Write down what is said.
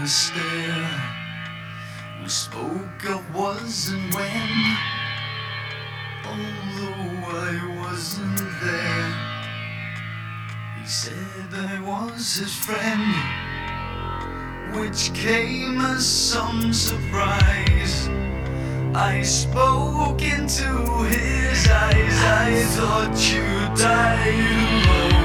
was there. We spoke of was and when, although I wasn't there. He said I was his friend, which came as some surprise. I spoke into his eyes. I thought you'd die alone.